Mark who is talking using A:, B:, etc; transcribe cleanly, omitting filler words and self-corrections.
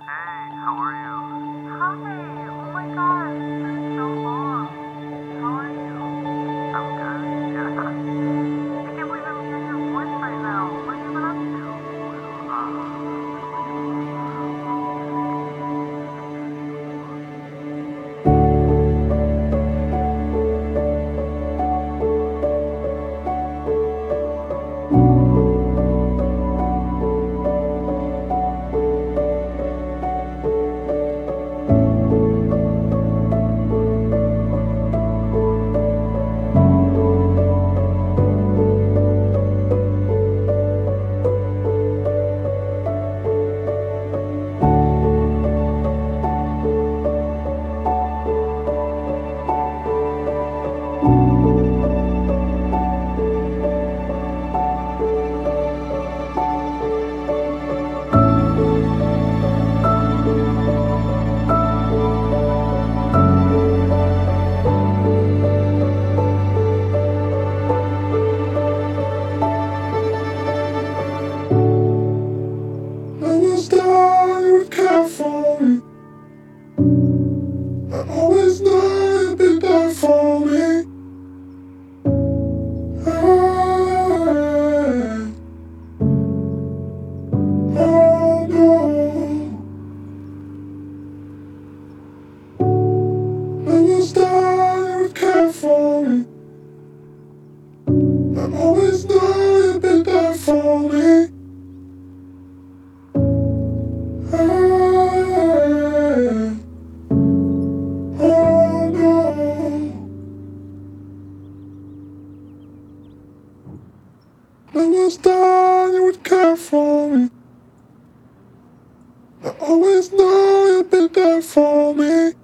A: Hey, how are you?
B: Hi, oh my god, it's been so long. How are you?
A: I'm good, yeah.
B: I can't believe I'm hearing your voice right now. What have you been up to?
A: Well, switching
C: Always thought you would care for me. I always know you'd be there for me. I, oh no. Always thought you would care for me. I always know you'd be there for me. I, oh no. Always thought you would care for me. I always know you'd be there for me.